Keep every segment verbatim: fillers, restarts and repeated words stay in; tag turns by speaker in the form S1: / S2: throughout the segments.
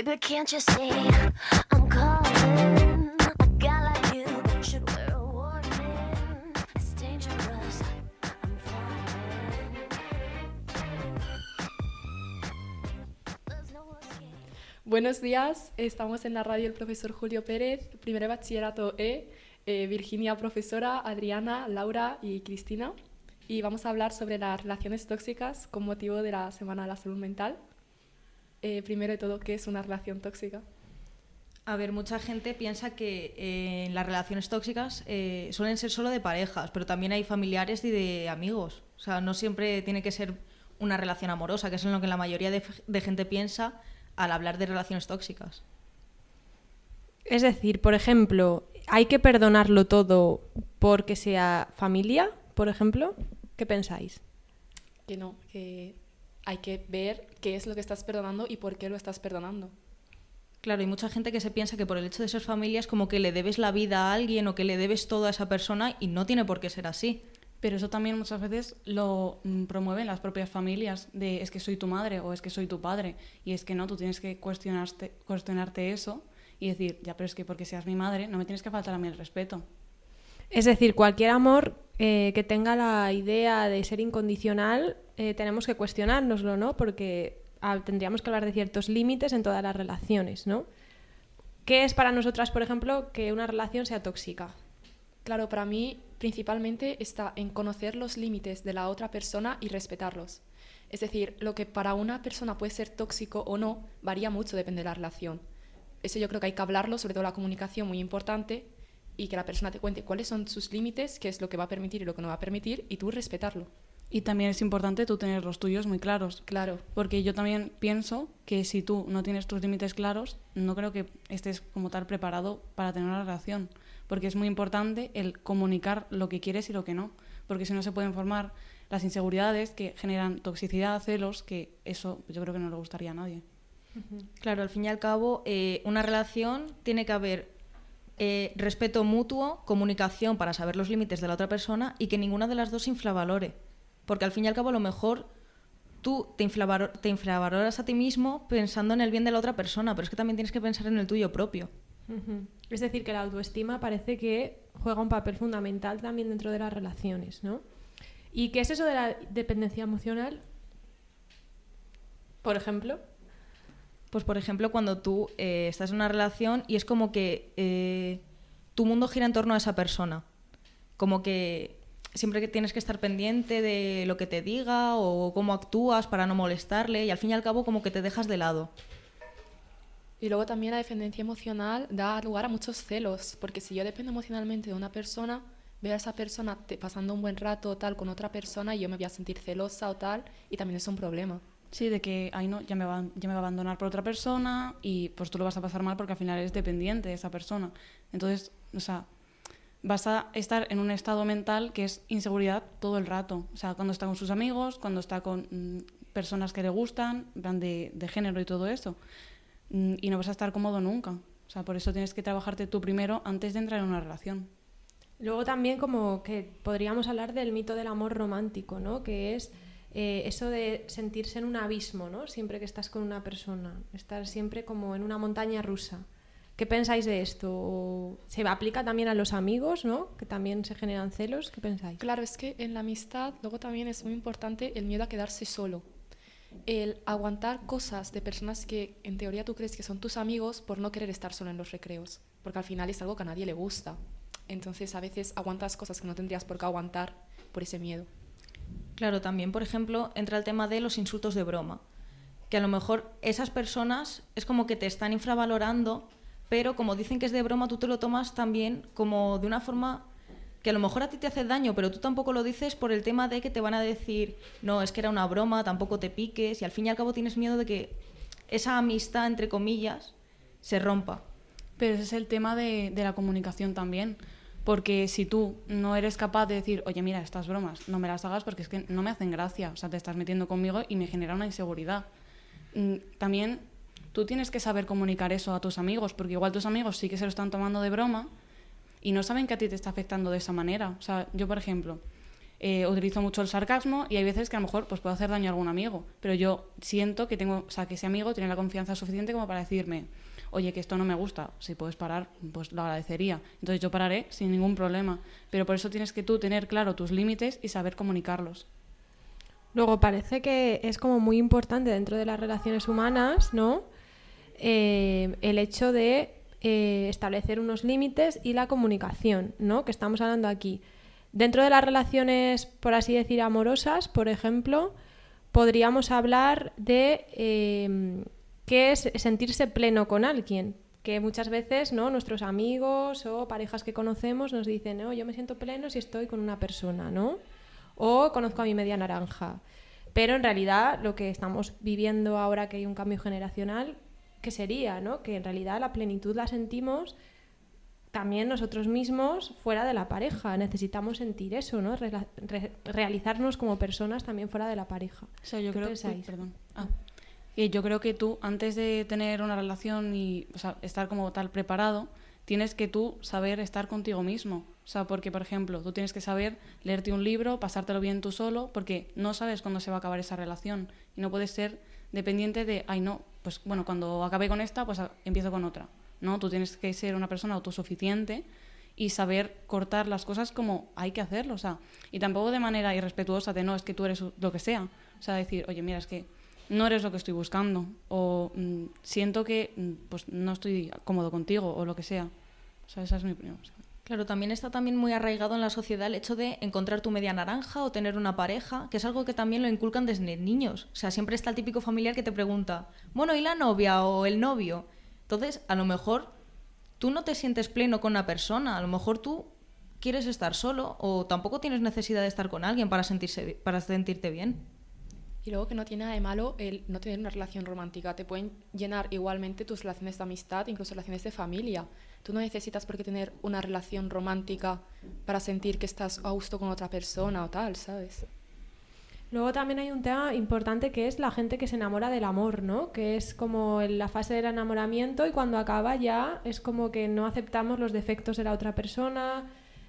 S1: Baby, can't you see I'm calling? A guy like you should wear a warning. It's dangerous. I'm falling. There's no escape.
S2: Buenos días, estamos en la radio El Profesor Julio Pérez, primero de bachillerato E, eh, Virginia profesora, Adriana, Laura y Cristina, y vamos a hablar sobre las relaciones tóxicas con motivo de la Semana de la Salud Mental. Eh, primero de todo, ¿qué es una relación tóxica?
S3: A ver, mucha gente piensa que eh, las relaciones tóxicas eh, suelen ser solo de parejas, pero también hay familiares y de amigos. O sea, no siempre tiene que ser una relación amorosa, que es en lo que la mayoría de, de gente piensa al hablar de relaciones tóxicas.
S4: Es decir, por ejemplo, ¿hay que perdonarlo todo porque sea familia, por ejemplo? ¿Qué pensáis?
S2: Que no, que hay que ver qué es lo que estás perdonando y por qué lo estás perdonando.
S3: Claro, hay mucha gente que se piensa que por el hecho de ser familia es como que le debes la vida a alguien o que le debes todo a esa persona y no tiene por qué ser así.
S5: Pero eso también muchas veces lo mm, promueven las propias familias, de es que soy tu madre o es que soy tu padre. Y es que no, tú tienes que cuestionarte, cuestionarte eso y decir, ya, pero es que porque seas mi madre no me tienes que faltar a mí el respeto.
S4: Es decir, cualquier amor eh, que tenga la idea de ser incondicional, eh, tenemos que cuestionárnoslo, ¿no? Porque ah, tendríamos que hablar de ciertos límites en todas las relaciones, ¿no? ¿Qué es para nosotras, por ejemplo, que una relación sea tóxica?
S2: Claro, para mí principalmente está en conocer los límites de la otra persona y respetarlos. Es decir, lo que para una persona puede ser tóxico o no varía mucho, depende de la relación. Eso yo creo que hay que hablarlo, sobre todo la comunicación, muy importante, y que la persona te cuente cuáles son sus límites, qué es lo que va a permitir y lo que no va a permitir, y tú respetarlo.
S5: Y también es importante tú tener los tuyos muy claros.
S2: Claro.
S5: Porque yo también pienso que si tú no tienes tus límites claros, no creo que estés como tal preparado para tener una relación. Porque es muy importante el comunicar lo que quieres y lo que no. Porque si no se pueden formar las inseguridades que generan toxicidad, celos, que eso yo creo que no le gustaría a nadie.
S3: Uh-huh. Claro, al fin y al cabo, eh, una relación tiene que haber eh, respeto mutuo, comunicación para saber los límites de la otra persona y que ninguna de las dos se infravalore. Porque al fin y al cabo a lo mejor tú te, infravalor- te infravaloras a ti mismo pensando en el bien de la otra persona, pero es que también tienes que pensar en el tuyo propio.
S4: Uh-huh. Es decir, que la autoestima parece que juega un papel fundamental también dentro de las relaciones, ¿no? ¿Y qué es eso de la dependencia emocional? Por ejemplo.
S3: Pues por ejemplo cuando tú eh, estás en una relación y es como que eh, tu mundo gira en torno a esa persona. Como que siempre que tienes que estar pendiente de lo que te diga o cómo actúas para no molestarle y al fin y al cabo como que te dejas de lado.
S2: Y luego también la dependencia emocional da lugar a muchos celos, porque si yo dependo emocionalmente de una persona, veo a esa persona te, pasando un buen rato o tal con otra persona y yo me voy a sentir celosa o tal, y también es un problema.
S5: Sí, de que ay no, ya me, va, ya me va a abandonar por otra persona y pues tú lo vas a pasar mal porque al final eres dependiente de esa persona. Entonces, o sea, vas a estar en un estado mental que es inseguridad todo el rato. O sea, cuando está con sus amigos, cuando está con mmm, personas que le gustan, de, de género y todo eso. Mmm, y no vas a estar cómodo nunca. O sea, por eso tienes que trabajarte tú primero antes de entrar en una relación.
S4: Luego también como que podríamos hablar del mito del amor romántico, ¿no? Que es eh, eso de sentirse en un abismo, ¿no? Siempre que estás con una persona. Estar siempre como en una montaña rusa. ¿Qué pensáis de esto? ¿Se aplica también a los amigos, ¿no? Que también se generan celos. ¿Qué pensáis?
S2: Claro, es que en la amistad luego también es muy importante el miedo a quedarse solo. El aguantar cosas de personas que en teoría tú crees que son tus amigos por no querer estar solo en los recreos. Porque al final es algo que a nadie le gusta. Entonces a veces aguantas cosas que no tendrías por qué aguantar por ese miedo.
S3: Claro, también, por ejemplo, entra el tema de los insultos de broma. Que a lo mejor esas personas es como que te están infravalorando, pero como dicen que es de broma, tú te lo tomas también como de una forma que a lo mejor a ti te hace daño, pero tú tampoco lo dices por el tema de que te van a decir no, es que era una broma, tampoco te piques, y al fin y al cabo tienes miedo de que esa amistad, entre comillas, se rompa.
S5: Pero ese es el tema de, de la comunicación también. Porque si tú no eres capaz de decir, oye, mira, estas bromas no me las hagas porque es que no me hacen gracia, o sea, te estás metiendo conmigo y me genera una inseguridad. También tú tienes que saber comunicar eso a tus amigos, porque igual tus amigos sí que se lo están tomando de broma y no saben que a ti te está afectando de esa manera. O sea, yo, por ejemplo, eh, utilizo mucho el sarcasmo y hay veces que a lo mejor pues, puedo hacer daño a algún amigo, pero yo siento que tengo, o sea, que ese amigo tiene la confianza suficiente como para decirme, oye, que esto no me gusta, si puedes parar, pues lo agradecería. Entonces yo pararé sin ningún problema, pero por eso tienes que tú tener claro tus límites y saber comunicarlos.
S4: Luego parece que es como muy importante dentro de las relaciones humanas, ¿no? Eh, el hecho de eh, establecer unos límites y la comunicación, ¿no? Que estamos hablando aquí. Dentro de las relaciones, por así decir, amorosas, por ejemplo, podríamos hablar de eh, qué es sentirse pleno con alguien. Que muchas veces, ¿no? Nuestros amigos o parejas que conocemos nos dicen, no, yo me siento pleno si estoy con una persona, ¿no? O conozco a mi media naranja. Pero en realidad lo que estamos viviendo ahora que hay un cambio generacional, ¿qué sería? ¿No? Que en realidad la plenitud la sentimos también nosotros mismos fuera de la pareja. Necesitamos sentir eso, ¿no? Re- re- realizarnos como personas también fuera de la pareja.
S5: O sea, yo
S4: ¿Qué
S5: creo
S4: pensáis?
S5: uy, perdón. Ah. Y yo creo que tú, antes de tener una relación y o sea, estar como tal preparado, tienes que tú saber estar contigo mismo. O sea, porque, por ejemplo, tú tienes que saber leerte un libro, pasártelo bien tú solo, porque no sabes cuándo se va a acabar esa relación. Y no puedes ser dependiente de, ay, no, pues bueno, cuando acabe con esta, pues a- empiezo con otra. No, tú tienes que ser una persona autosuficiente y saber cortar las cosas como hay que hacerlo. O sea, y tampoco de manera irrespetuosa de, no, es que tú eres lo que sea. O sea, decir, oye, mira, es que no eres lo que estoy buscando. O mm, siento que mm, pues no estoy cómodo contigo o lo que sea. O sea, esa es mi opinión. O sea.
S3: Claro, también está también muy arraigado en la sociedad el hecho de encontrar tu media naranja o tener una pareja, que es algo que también lo inculcan desde niños. O sea, siempre está el típico familiar que te pregunta, bueno, ¿y la novia o el novio? Entonces, a lo mejor tú no te sientes pleno con una persona, a lo mejor tú quieres estar solo o tampoco tienes necesidad de estar con alguien para, sentirse, para sentirte bien.
S2: Y luego que no tiene nada de malo el no tener una relación romántica. Te pueden llenar igualmente tus relaciones de amistad, incluso relaciones de familia. Tú no necesitas por qué tener una relación romántica para sentir que estás a gusto con otra persona o tal, ¿sabes?
S4: Luego también hay un tema importante que es la gente que se enamora del amor, ¿no? Que es como en la fase del enamoramiento y cuando acaba ya es como que no aceptamos los defectos de la otra persona,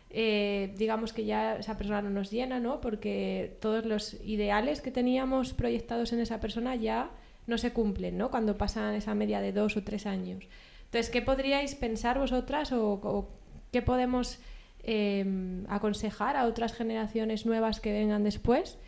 S4: eh, digamos que ya esa persona no nos llena, ¿no? Porque todos los ideales que teníamos proyectados en esa persona ya no se cumplen, ¿no? Cuando pasan esa media de dos o tres años. Entonces, ¿qué podríais pensar vosotras o, o qué podemos eh, aconsejar a otras generaciones nuevas que vengan después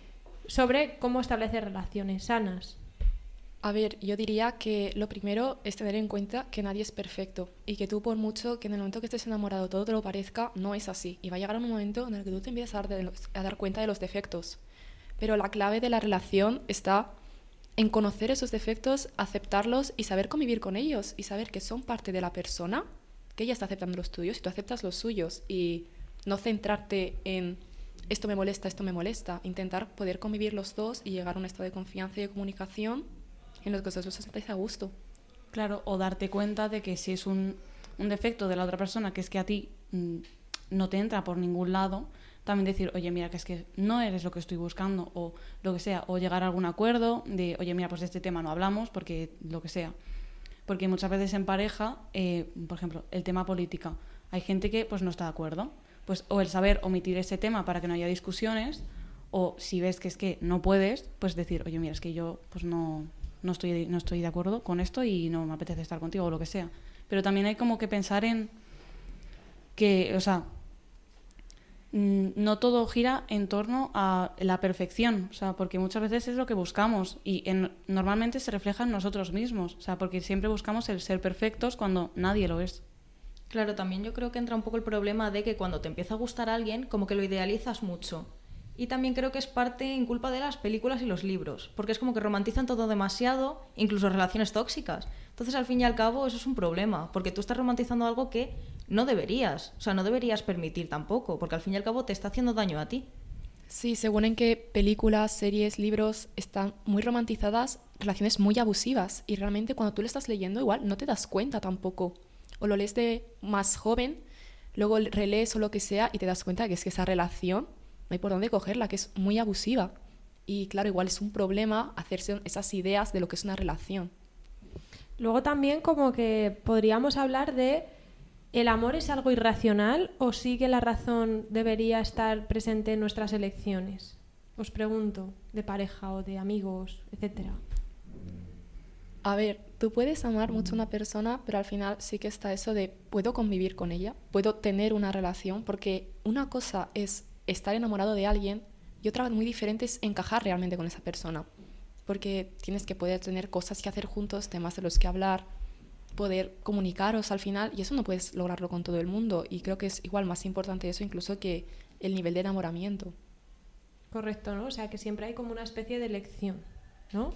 S4: sobre cómo establecer relaciones sanas?
S2: A ver, yo diría que lo primero es tener en cuenta que nadie es perfecto y que tú, por mucho que en el momento que estés enamorado todo te lo parezca, no es así. Y va a llegar un momento en el que tú te empiezas a dar, de los- a dar cuenta de los defectos. Pero la clave de la relación está en conocer esos defectos, aceptarlos y saber convivir con ellos y saber que son parte de la persona, que ella está aceptando los tuyos y tú aceptas los suyos y no centrarte en esto me molesta, esto me molesta. Intentar poder convivir los dos y llegar a un estado de confianza y de comunicación en los que os sentáis a gusto.
S5: Claro, o darte cuenta de que si es un, un defecto de la otra persona, que es que a ti mm, no te entra por ningún lado, también decir, oye, mira, que es que no eres lo que estoy buscando, o lo que sea, o llegar a algún acuerdo de, oye, mira, pues de este tema no hablamos, porque lo que sea. Porque muchas veces en pareja, eh, por ejemplo, el tema política, hay gente que pues no está de acuerdo. Pues o el saber omitir ese tema para que no haya discusiones, o si ves que es que no puedes, pues decir, oye, mira, es que yo pues no, no, estoy, no estoy de acuerdo con esto y no me apetece estar contigo o lo que sea. Pero también hay como que pensar en que, o sea, mm, no todo gira en torno a la perfección, o sea, porque muchas veces es lo que buscamos y en, normalmente se refleja en nosotros mismos, o sea, porque siempre buscamos el ser perfectos cuando nadie lo es.
S3: Claro, también yo creo que entra un poco el problema de que cuando te empieza a gustar a alguien, como que lo idealizas mucho. Y también creo que es parte en culpa de las películas y los libros, porque es como que romantizan todo demasiado, incluso relaciones tóxicas. Entonces, al fin y al cabo, eso es un problema, porque tú estás romantizando algo que no deberías, o sea, no deberías permitir tampoco, porque al fin y al cabo te está haciendo daño a ti.
S2: Sí, según en qué películas, series, libros están muy romantizadas, relaciones muy abusivas. Y realmente cuando tú lo estás leyendo igual no te das cuenta tampoco. O lo lees de más joven, luego relees o lo que sea y te das cuenta que es que esa relación no hay por dónde cogerla, que es muy abusiva. Y claro, igual es un problema hacerse esas ideas de lo que es una relación.
S4: Luego también como que podríamos hablar de ¿el amor es algo irracional o sí que la razón debería estar presente en nuestras elecciones? Os pregunto, de pareja o de amigos, etcétera.
S2: A ver, tú puedes amar mucho a una persona, pero al final sí que está eso de puedo convivir con ella, puedo tener una relación, porque una cosa es estar enamorado de alguien y otra muy diferente es encajar realmente con esa persona, porque tienes que poder tener cosas que hacer juntos, temas de los que hablar, poder comunicaros al final, y eso no puedes lograrlo con todo el mundo, y creo que es igual más importante eso incluso que el nivel de enamoramiento.
S4: Correcto, ¿no? O sea, que siempre hay como una especie de elección, ¿no?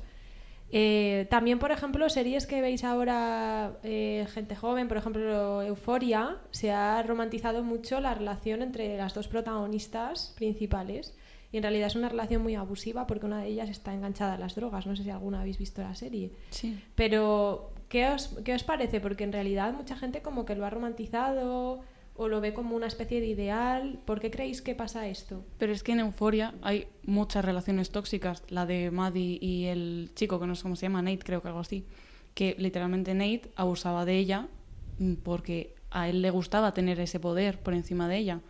S4: Eh, también, por ejemplo, series que veis ahora, eh, gente joven, por ejemplo, Euphoria, se ha romantizado mucho la relación entre las dos protagonistas principales y en realidad es una relación muy abusiva porque una de ellas está enganchada a las drogas. No sé si alguna habéis visto la serie.
S5: Sí.
S4: Pero, ¿qué os, qué os parece? Porque en realidad mucha gente como que lo ha romantizado o lo ve como una especie de ideal. ¿Por qué creéis que pasa esto?
S5: Pero es que en Euphoria hay muchas relaciones tóxicas. La de Maddie y el chico, que no sé cómo se llama, Nate, creo que algo así. Que literalmente Nate abusaba de ella porque a él le gustaba tener ese poder por encima de ella.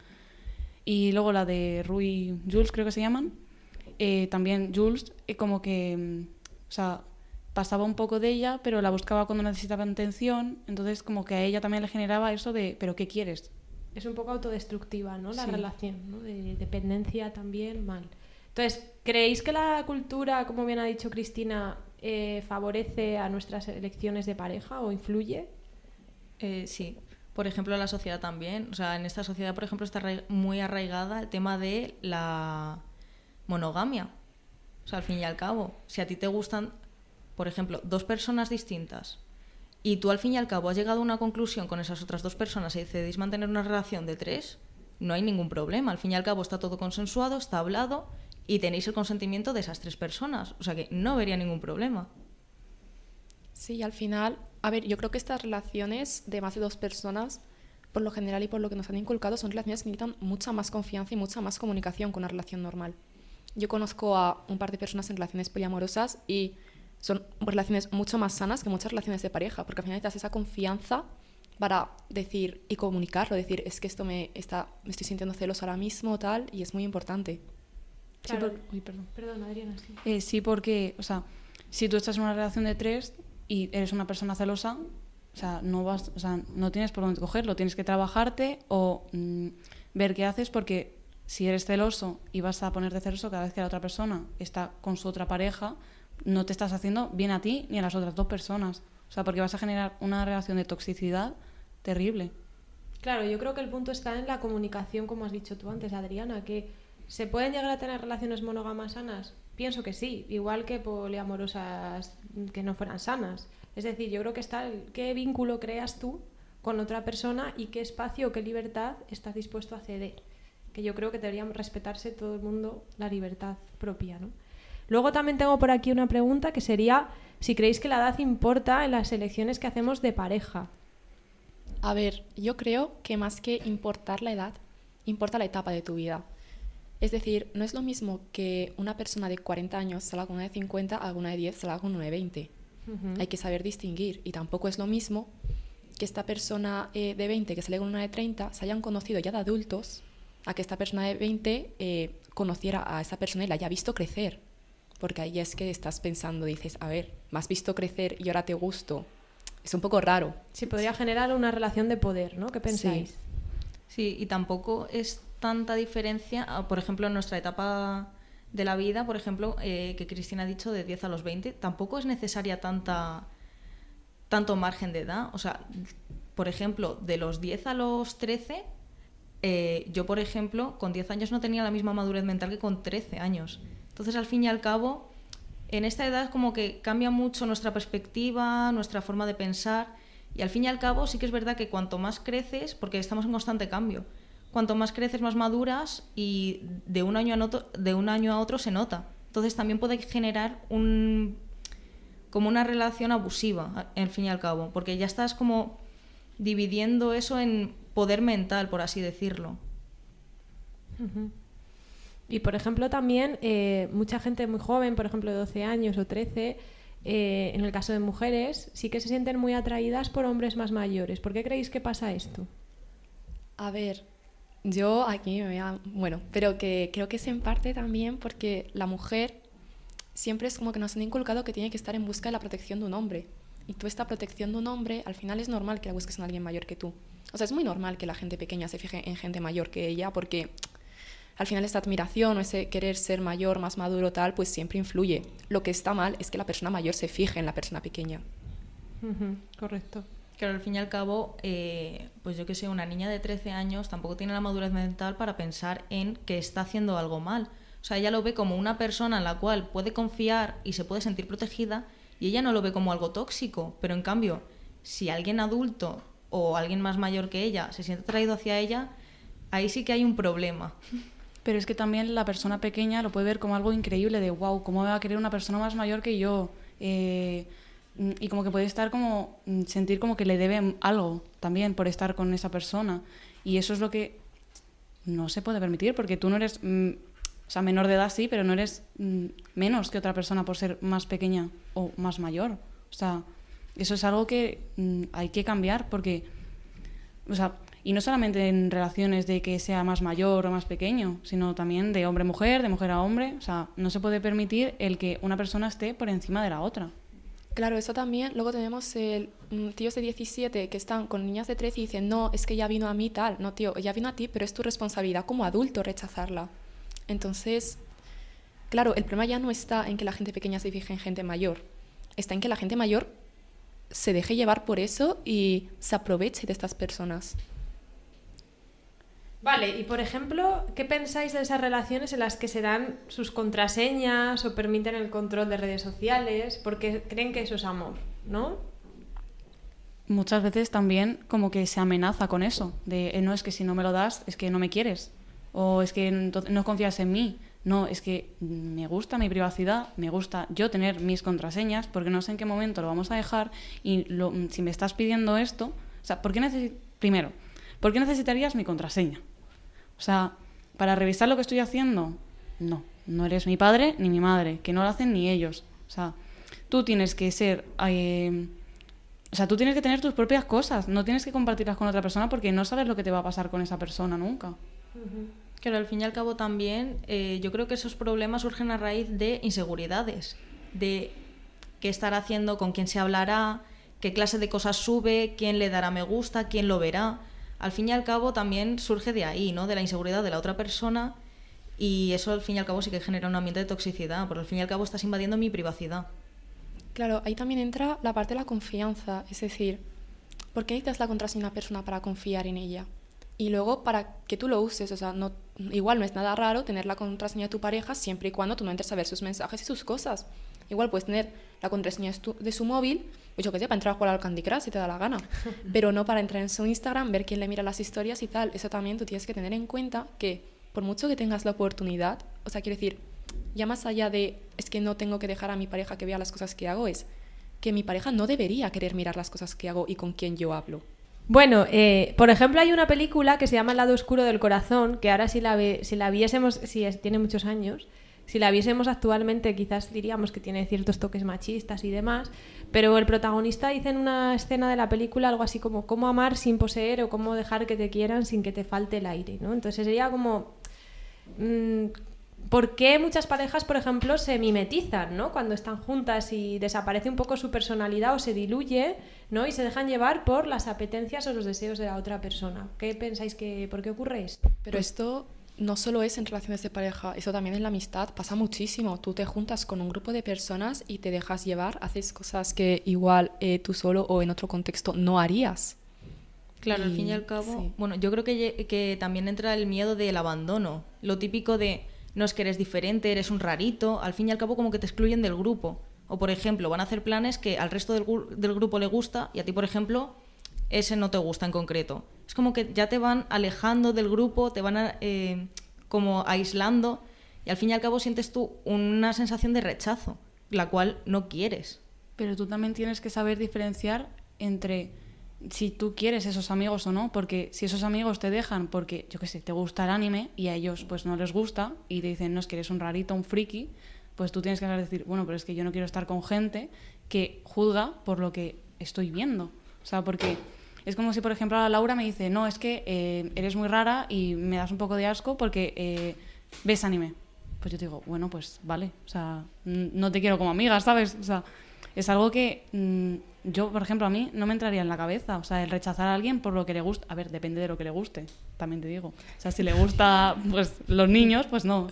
S5: Y luego la de Rue y Jules, creo que se llaman. Eh, también Jules, eh, como que, o sea, pasaba un poco de ella, pero la buscaba cuando necesitaba atención. Entonces, como que a ella también le generaba eso de, ¿pero qué quieres?
S4: Es un poco autodestructiva, ¿no? La
S5: Sí.
S4: relación, ¿no? De dependencia también, mal. Entonces, ¿creéis que la cultura, como bien ha dicho Cristina, eh, favorece a nuestras elecciones de pareja o influye?
S3: Eh, sí. Por ejemplo, la sociedad también. O sea, en esta sociedad, por ejemplo, está arra- muy arraigada el tema de la monogamia. O sea, al fin y al cabo, si a ti te gustan, por ejemplo, dos personas distintas y tú al fin y al cabo has llegado a una conclusión con esas otras dos personas y decidís mantener una relación de tres, no hay ningún problema. Al fin y al cabo está todo consensuado, está hablado y tenéis el consentimiento de esas tres personas. O sea que no vería ningún problema.
S2: Sí, al final, a ver, yo creo que estas relaciones de más de dos personas, por lo general y por lo que nos han inculcado, son relaciones que necesitan mucha más confianza y mucha más comunicación que una relación normal. Yo conozco a un par de personas en relaciones poliamorosas y son relaciones mucho más sanas que muchas relaciones de pareja, porque al final necesitas esa confianza para decir y comunicarlo, decir, es que esto me está, me estoy sintiendo celos ahora mismo, tal, y es muy importante.
S4: Claro.
S5: Sí, por- uy, perdón.
S4: Perdón, Adriana, sí.
S5: Eh, sí, porque, o sea, si tú estás en una relación de tres y eres una persona celosa, o sea, no vas, o sea, no tienes por dónde cogerlo, tienes que trabajarte o mm, ver qué haces, porque si eres celoso y vas a ponerte celoso cada vez que la otra persona está con su otra pareja, no te estás haciendo bien a ti ni a las otras dos personas. O sea, porque vas a generar una relación de toxicidad terrible.
S4: Claro, yo creo que el punto está en la comunicación, como has dicho tú antes, Adriana, que ¿se pueden llegar a tener relaciones monógamas sanas? Pienso que sí, igual que poliamorosas que no fueran sanas. Es decir, yo creo que está el qué vínculo creas tú con otra persona y qué espacio o qué libertad estás dispuesto a ceder. Que yo creo que deberíamos respetarse todo el mundo la libertad propia, ¿no? Luego también tengo por aquí una pregunta que sería si creéis que la edad importa en las elecciones que hacemos de pareja.
S2: A ver, yo creo que más que importar la edad, importa la etapa de tu vida. Es decir, no es lo mismo que una persona de cuarenta años salga con una de cincuenta a una de diez salga con una de veinte.
S4: Uh-huh.
S2: Hay que saber distinguir. Y tampoco es lo mismo que esta persona eh, de veinte que sale con una de treinta se hayan conocido ya de adultos a que esta persona de veinte eh, conociera a esa persona y la haya visto crecer. Porque ahí es que estás pensando, dices, a ver, me has visto crecer y ahora te gusto. Es un poco raro.
S4: Sí, podría generar una relación de poder, ¿no? ¿Qué pensáis?
S2: Sí.
S3: Sí, y tampoco es tanta diferencia, ah, por ejemplo, en nuestra etapa de la vida, por ejemplo, eh, que Cristina ha dicho de diez a los veinte, tampoco es necesaria tanta tanto margen de edad. O sea, por ejemplo, de los diez a los trece, eh, yo, por ejemplo, con diez años no tenía la misma madurez mental que con trece años. Entonces, al fin y al cabo, en esta edad como que cambia mucho nuestra perspectiva, nuestra forma de pensar, y al fin y al cabo sí que es verdad que cuanto más creces, porque estamos en constante cambio, cuanto más creces, más maduras, y de un año a otro, de un año a otro se nota. Entonces también puede generar un, como una relación abusiva, al fin y al cabo, porque ya estás como dividiendo eso en poder mental, por así decirlo.
S4: Uh-huh. Y por ejemplo también eh, mucha gente muy joven, por ejemplo de doce años o trece, eh, en el caso de mujeres, sí que se sienten muy atraídas por hombres más mayores. ¿Por qué creéis que pasa esto?
S2: A ver, yo aquí me voy a... Bueno, pero que creo que es en parte también porque la mujer siempre es como que nos han inculcado que tiene que estar en busca de la protección de un hombre. Y tú esta protección de un hombre, al final es normal que la busques en alguien mayor que tú. O sea, es muy normal que la gente pequeña se fije en gente mayor que ella porque al final esta admiración o ese querer ser mayor, más maduro, tal, pues siempre influye. Lo que está mal es que la persona mayor se fije en la persona pequeña.
S4: Ujú, correcto.
S3: Claro, al fin y al cabo, eh, pues yo que sé, una niña de trece años tampoco tiene la madurez mental para pensar en que está haciendo algo mal. O sea, ella lo ve como una persona en la cual puede confiar y se puede sentir protegida y ella no lo ve como algo tóxico. Pero en cambio, si alguien adulto o alguien más mayor que ella se siente atraído hacia ella, ahí sí que hay un problema.
S5: Pero es que también la persona pequeña lo puede ver como algo increíble de wow, ¿cómo me va a querer una persona más mayor que yo? Eh, y como que puede estar como, sentir como que le debe algo también por estar con esa persona. Y eso es lo que no se puede permitir, porque tú no eres, mm, o sea, menor de edad sí, pero no eres mm, menos que otra persona por ser más pequeña o más mayor. O sea, eso es algo que mm, hay que cambiar porque, o sea, y no solamente en relaciones de que sea más mayor o más pequeño, sino también de hombre a mujer, de mujer a hombre. O sea, no se puede permitir el que una persona esté por encima de la otra.
S2: Claro, eso también. Luego tenemos el, mm, tíos de diecisiete que están con niñas de trece y dicen, no, es que ya vino a mí tal. No, tío, ella vino a ti, pero es tu responsabilidad como adulto rechazarla. Entonces, claro, el problema ya no está en que la gente pequeña se fije en gente mayor. Está en que la gente mayor se deje llevar por eso y se aproveche de estas personas.
S4: Vale, y por ejemplo, ¿qué pensáis de esas relaciones en las que se dan sus contraseñas o permiten el control de redes sociales porque creen que eso es amor, ¿no?
S5: Muchas veces también como que se amenaza con eso, de eh, no, es que si no me lo das, es que no me quieres, o es que no confías en mí. No, es que me gusta mi privacidad, me gusta yo tener mis contraseñas, porque no sé en qué momento lo vamos a dejar y lo, si me estás pidiendo esto, o sea, ¿por qué necesi- primero, ¿por qué necesitarías mi contraseña? O sea, ¿para revisar lo que estoy haciendo? No, no eres mi padre ni mi madre, que no lo hacen ni ellos. O sea, tú tienes que ser... Eh, o sea, tú tienes que tener tus propias cosas, no tienes que compartirlas con otra persona porque no sabes lo que te va a pasar con esa persona nunca.
S3: Uh-huh. Pero al fin y al cabo también eh, yo creo que esos problemas surgen a raíz de inseguridades, de qué estará haciendo, con quién se hablará, qué clase de cosas sube, quién le dará me gusta, quién lo verá. Al fin y al cabo también surge de ahí, ¿no? De la inseguridad de la otra persona y eso al fin y al cabo sí que genera un ambiente de toxicidad, porque al fin y al cabo estás invadiendo mi privacidad.
S2: Claro, ahí también entra la parte de la confianza, es decir, ¿por qué necesitas la contraseña de una persona para confiar en ella? Y luego para que tú lo uses, o sea, no, igual no es nada raro tener la contraseña de tu pareja siempre y cuando tú no entres a ver sus mensajes y sus cosas. Igual puedes tener la contraseña de su móvil, pues yo qué sé, para entrar a jugar al Candy Crush si te da la gana, pero no para entrar en su Instagram, ver quién le mira las historias y tal. Eso también tú tienes que tener en cuenta que por mucho que tengas la oportunidad, o sea, quiero decir, ya más allá de es que no tengo que dejar a mi pareja que vea las cosas que hago, es que mi pareja no debería querer mirar las cosas que hago y con quién yo hablo.
S4: Bueno, eh, por ejemplo, hay una película que se llama El lado oscuro del corazón, que ahora si la, ve, si la viésemos, si es, tiene muchos años, si la viésemos actualmente quizás diríamos que tiene ciertos toques machistas y demás, pero el protagonista dice en una escena de la película algo así como cómo amar sin poseer o cómo dejar que te quieran sin que te falte el aire, ¿no? Entonces sería como... Mmm, ¿por qué muchas parejas, por ejemplo, se mimetizan, ¿no? Cuando están juntas y desaparece un poco su personalidad o se diluye, ¿no? Y se dejan llevar por las apetencias o los deseos de la otra persona. ¿Qué pensáis que por qué ocurre esto?
S2: Pero esto no solo es en relaciones de pareja, eso también en la amistad pasa muchísimo. Tú te juntas con un grupo de personas y te dejas llevar, haces cosas que igual eh, tú solo o en otro contexto no harías.
S3: Claro,
S2: y,
S3: al fin y al cabo,
S2: sí.
S3: Bueno, yo creo que, que también entra el miedo del abandono, lo típico de no es que eres diferente, eres un rarito, al fin y al cabo como que te excluyen del grupo. O por ejemplo, van a hacer planes que al resto del, del grupo le gusta y a ti, por ejemplo, ese no te gusta en concreto. Es como que ya te van alejando del grupo, te van a, eh, como aislando y al fin y al cabo sientes tú una sensación de rechazo, la cual no quieres.
S5: Pero tú también tienes que saber diferenciar entre si tú quieres esos amigos o no, porque si esos amigos te dejan porque, yo qué sé, te gusta el anime y a ellos pues no les gusta y te dicen, no, es que eres un rarito, un friki, pues tú tienes que saber decir, bueno, pero es que yo no quiero estar con gente que juzga por lo que estoy viendo. O sea, porque es como si, por ejemplo, a Laura me dice, no, es que eh, eres muy rara y me das un poco de asco porque eh, ves anime. Pues yo te digo, bueno, pues vale, o sea, no te quiero como amiga, ¿sabes? O sea, es algo que mmm, yo, por ejemplo, a mí no me entraría en la cabeza. O sea, el rechazar a alguien por lo que le gusta. A ver, depende de lo que le guste, también te digo. O sea, si le gusta pues los niños, pues no.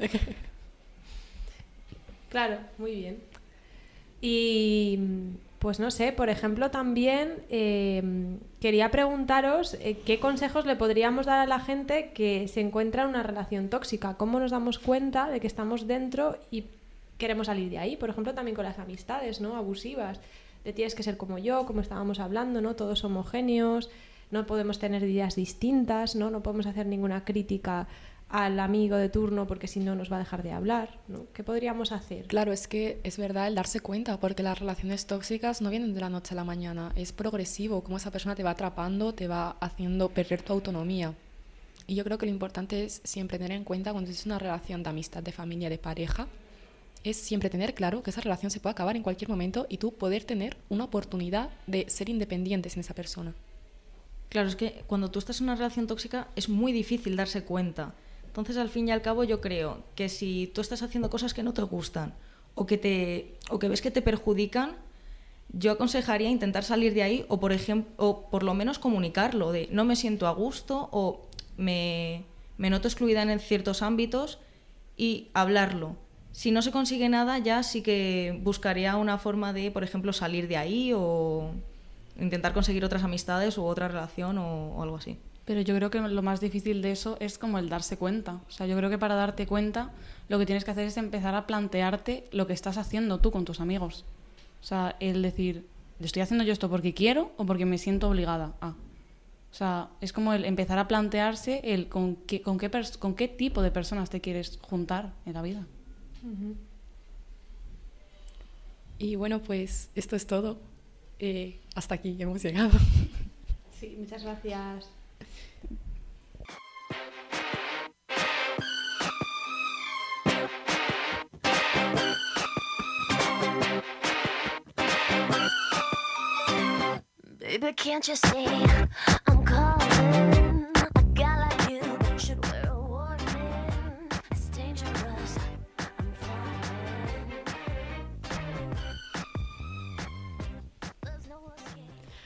S4: Claro, muy bien. Y pues no sé, por ejemplo, también eh, quería preguntaros eh, qué consejos le podríamos dar a la gente que se encuentra en una relación tóxica. ¿Cómo nos damos cuenta de que estamos dentro y queremos salir de ahí? Por ejemplo, también con las amistades, ¿no? Abusivas. De tienes que ser como yo, como estábamos hablando, ¿no? Todos homogéneos, no podemos tener ideas distintas, ¿no? No podemos hacer ninguna crítica al amigo de turno porque si no nos va a dejar de hablar, ¿no? ¿Qué podríamos hacer?
S2: Claro, es que es verdad el darse cuenta, porque las relaciones tóxicas no vienen de la noche a la mañana, es progresivo, como esa persona te va atrapando, te va haciendo perder tu autonomía. Y yo creo que lo importante es siempre tener en cuenta cuando es una relación de amistad, de familia, de pareja, es siempre tener claro que esa relación se puede acabar en cualquier momento y tú poder tener una oportunidad de ser independientes en esa persona.
S3: Claro, es que cuando tú estás en una relación tóxica es muy difícil darse cuenta. Entonces, al fin y al cabo, yo creo que si tú estás haciendo cosas que no te gustan o que, te, o que ves que te perjudican, yo aconsejaría intentar salir de ahí o por ejemplo, o por lo menos comunicarlo, de no me siento a gusto o me, me noto excluida en ciertos ámbitos y hablarlo. Si no se consigue nada, ya sí que buscaría una forma de, por ejemplo, salir de ahí o intentar conseguir otras amistades u otra relación o, o algo así.
S5: Pero yo creo que lo más difícil de eso es como el darse cuenta. O sea, yo creo que para darte cuenta lo que tienes que hacer es empezar a plantearte lo que estás haciendo tú con tus amigos. O sea, el decir, ¿estoy haciendo yo esto porque quiero o porque me siento obligada a? O sea, es como el empezar a plantearse el con qué, con qué, pers- con qué tipo de personas te quieres juntar en la vida.
S4: Uh-huh.
S2: Y bueno, pues esto es todo. Eh, hasta aquí hemos llegado.
S4: Sí, muchas gracias.
S1: Baby, can't you see